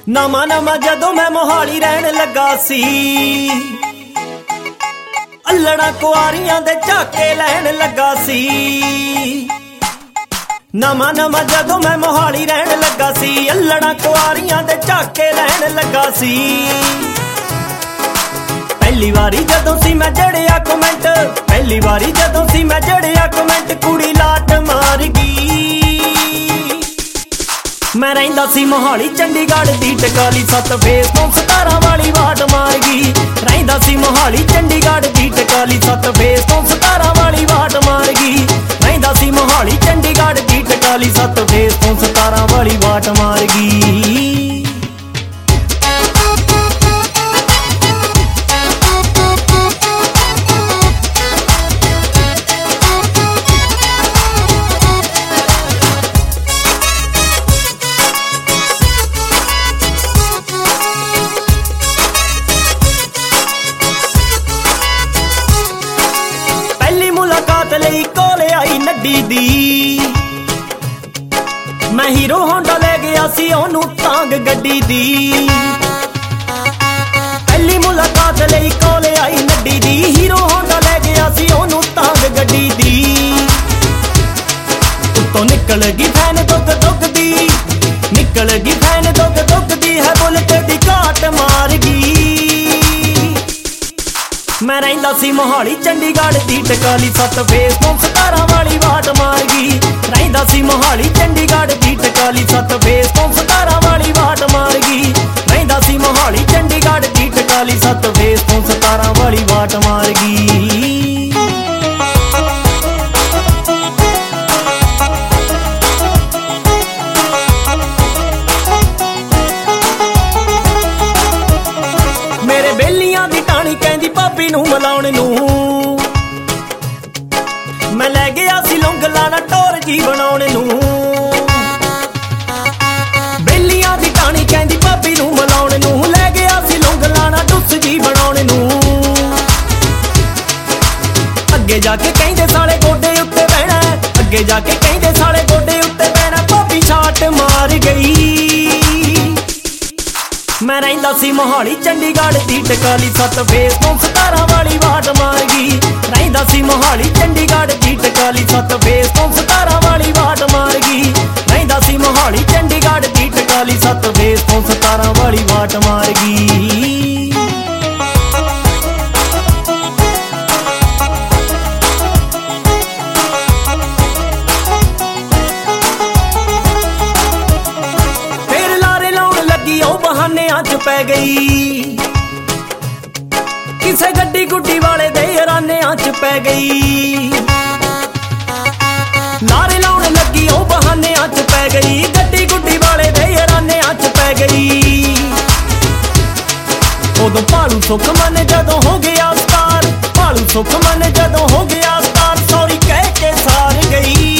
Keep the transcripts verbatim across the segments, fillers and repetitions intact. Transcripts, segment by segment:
ਨਵਾਂ ਨਵਾਂ ਜਦੋਂ ਮੈਂ ਮੋਹਾਲੀ ਰਹਿਣ ਲੱਗਾ ਸੀ, ਅਲੜਾਂ ਕੁਆਰੀਆਂ ਦੇ ਝਾਕੇ ਲੈਣ ਲੱਗਾ ਸੀ। ਨਵਾਂ ਨਵਾਂ ਜਦੋਂ ਮੈਂ ਮੋਹਾਲੀ ਰਹਿਣ ਲੱਗਾ ਸੀ, ਅਲੜਾਂ ਕੁਆਰੀਆਂ ਦੇ ਝਾਕੇ ਲੈਣ ਲੱਗਾ ਸੀ। ਪਹਿਲੀ ਵਾਰੀ ਜਦੋਂ ਸੀ ਮੈਂ ਜੜਿਆ ਕਮੈਂਟ, ਪਹਿਲੀ ਵਾਰੀ ਜਦੋਂ ਸੀ ਮੈਂ ਜੜਿਆ ਕਮੈਂਟ, ਕੁੜੀ ਲਾਟ ਮਾਰ ਗਈ। ਮੈਂ ਰਹਿੰਦਾ ਸੀ ਮੋਹਾਲੀ ਚੰਡੀਗੜ੍ਹ ਦੀ ਟਕਾਲੀ, ਸੱਤ ਫੇਸ ਤੋਂ ਸਤਾਰਾਂ ਵਾਲੀ ਵਾਟ ਮਾਰ ਗਈ। ਰਹਿੰਦਾ ਸੀ ਮੋਹਾਲੀ ਚੰਡੀਗੜ੍ਹ ਦੀ ਟਕਾਲੀ, ਸੱਤ ਫੇਸ ਤੋਂ ਸਤਾਰਾਂ ਵਾਲੀ ਵਾਟ ਮਾਰ ਗਈ। ਰਹਿੰਦਾ ਸੀ ਮੋਹਾਲੀ ਚੰਡੀਗੜ੍ਹ ਦੀ ਟਕਾਲੀ, ਸੱਤ ਫੇਸ ਤੋਂ ਸਤਾਰਾਂ ਵਾਲੀ ਵਾਟ ਮਾਰ ਗਈ। ਲਈ ਕੋਲ ਆਈ ਨੱਡੀ ਦੀ, ਮੈਂ ਹੀਰੋ ਹੋਂਡਾ ਲੈ ਗਿਆ ਸੀ ਉਹਨੂੰ ਤਾਂਗ ਗੱਡੀ ਦੀ। ਪਹਿਲੀ ਮੁਲਾਕਾਤ ਲਈ ਕੋਲ ਆਈ ਨੱਡੀ ਦੀ, ਹੀਰੋ ਹੋਂਡਾ ਲੈ ਗਿਆ ਸੀ ਉਹਨੂੰ ਤਾਂਗ ਗੱਡੀ ਦੀ। ਉੱਤੋਂ ਨਿਕਲ ਗਈ ਫੈਨ ਦੁੱਗ ਦੁੱਗ ਦੀ, ਨਿਕਲ ਗਈ ਫੈਨ ਦੁੱਗ ਦੁੱਗ ਦੀ, ਹੈ ਬੁਲਟ ਦੀ ਘਾਟ ਮਾਰ ਗਈ। ਮੈਂ ਰਹਿੰਦਾ ਸੀ ਮੋਹਾਲੀ ਚੰਡੀਗੜ੍ਹ ਦੀ ਟਕਾਲੀ, ਸੱਤ ਫੇਸ ਤੋਂ ਸਤਾਰਾਂ ਵਾਲੀ ਵਾਟ ਮਾਰ ਗਈ। ਰਹਿੰਦਾ ਸੀ ਮੋਹਾਲੀ ਚੰਡੀਗੜ੍ਹ ਦੀ ਟਕਾਲੀ, ਸੱਤ ਫੇਸ ਤੋਂ ਸਤਾਰਾਂ ਵਾਲੀ ਵਾਟ ਮਾਰ ਗਈ। ਰਹਿੰਦਾ ਸੀ ਮੋਹਾਲੀ ਚੰਡੀਗੜ੍ਹ ਦੀ ਟਕਾਲੀ, ਸੱਤ ਫੇਸ ਤੋਂ ਸਤਾਰਾਂ ਵਾਲੀ ਵਾਟ ਮਾਰ ਗਈ। ਮੇਰੇ ਬੇਲੀਆਂ ਦੀ ਟਾਣੀ ਕਹਿੰਦੀ ਭਾਬੀ ਨੂੰ ਮਿਲਾਉਣ ਨੂੰ, ਮੈਂ ਲੈ ਗਿਆ ਸੀ ਲੌਂਗਲਾ ਨਾ ਟੋਰ ਜੀ ਬਣਾਉਣ ਨੂੰ। ਬੇਲੀਆਂ ਦੀ ਟਾਣੀ ਕਹਿੰਦੀ ਭਾਬੀ ਨੂੰ ਮਿਲਾਉਣ ਨੂੰ, ਲੈ ਗਿਆ ਸੀ ਲੌਂਗਲਾ ਨਾ ਟੁੱਸ ਜੀ ਬਣਾਉਣ ਨੂੰ। ਅੱਗੇ ਜਾ ਕੇ ਕਹਿੰਦੇ ਸਾਲੇ ਗੋਡੇ ਉੱਤੇ ਬਹਿਣਾ, ਅੱਗੇ ਜਾ ਕੇ ਕਹਿੰਦੇ ਸਾਲੇ ਗੋਡੇ ਉੱਤੇ ਬਹਿਣਾ, ਭਾਬੀ ਛਾਟ ਮਾਰ ਗਈ। ਮੈਂ ਰਹਿੰਦਾ ਸੀ ਮੋਹਾਲੀ ਚੰਡੀਗੜ੍ਹ ਦੀ ਟਕਾਲੀ, ਸੱਤ ਫੇਸ ਤੋਂ ਸਤਾਰਾਂ ਵਾਲੀ ਵਾਟ ਮਾਰ ਗਈ। ਰਹਿੰਦਾ ਸੀ ਮੋਹਾਲੀ ਚੰਡੀਗੜ੍ਹ ਦੀ ਟਕਾਲੀ, ਸੱਤ ਫੇਸ ਤੋਂ ਸਤਾਰਾਂ ਵਾਲੀ ਵਾਟ ਮਾਰ ਗਈ। ਰਹਿੰਦਾ ਸੀ ਮੋਹਾਲੀ ਚੰਡੀਗੜ੍ਹ ਦੀ ਟਕਾਲੀ, ਸੱਤ ਫੇਸ ਤੋਂ ਸਤਾਰਾਂ ਵਾਲੀ ਵਾਟ ਮਾਰ ਗਈ। ਬਹਾਨਿਆਂ ਚ ਪੈ ਗਈ, ਕਿਸੇ ਗੱਡੀ ਗੁੱਡੀ ਵਾਲੇ ਦੇ ਰਾਨਿਆਂ ਚ ਪੈ ਗਈ। ਲਾਰੇ ਲਾਉਣ ਲੱਗੀ ਉਹ ਬਹਾਨਿਆਂ ਚ ਪੈ ਗਈ, ਗੱਡੀ ਗੁੱਡੀ ਵਾਲੇ ਦੇ ਰਾਨਿਆਂ ਚ ਪੈ ਗਈ। ਉਦੋਂ ਭਾਲੂ ਸੁੱਖ ਮਨ ਜਦੋਂ ਹੋ ਗਿਆ ਸਟਾਰ, ਭਾਲੂ ਸੁੱਖ ਮਨ ਜਦੋਂ ਹੋ ਗਿਆ ਸਟਾਰ, ਸੌਰੀ ਕਹਿ ਕੇ ਸਾਰ ਗਈ।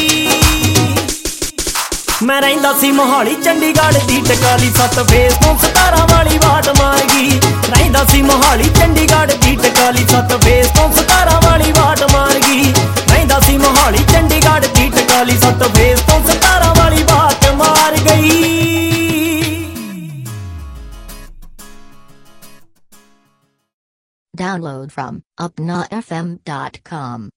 ਮੈਂ ਰਹਿੰਦਾ ਸੀ ਮੋਹਾਲੀ ਚੰਡੀਗੜ੍ਹ ਦੀ ਟਕਾਲੀ, ਸੱਤ ਫੇਸ ਤੋਂ ਸਤਾਰਾਂ ਵਾਲੀ ਵਾਟ ਮਾਰ ਗਈ। ਰਹਿੰਦਾ ਸੀ ਮੋਹਾਲੀ ਚੰਡੀਗੜ੍ਹ ਦੀ ਟਕਾਲੀ, ਸੱਤ ਫੇਸ ਤੋਂ ਸਤਾਰਾਂ ਵਾਲੀ ਵਾਟ ਮਾਰ ਗਈ। ਰਹਿੰਦਾ ਸੀ ਮੋਹਾਲੀ ਚੰਡੀਗੜ੍ਹ ਦੀ ਟਕਾਲੀ, ਸੱਤ ਫੇਸ ਤੋਂ ਸਤਾਰਾਂ ਵਾਲੀ ਵਾਟ ਮਾਰ ਗਈ। Download from upna f m dot com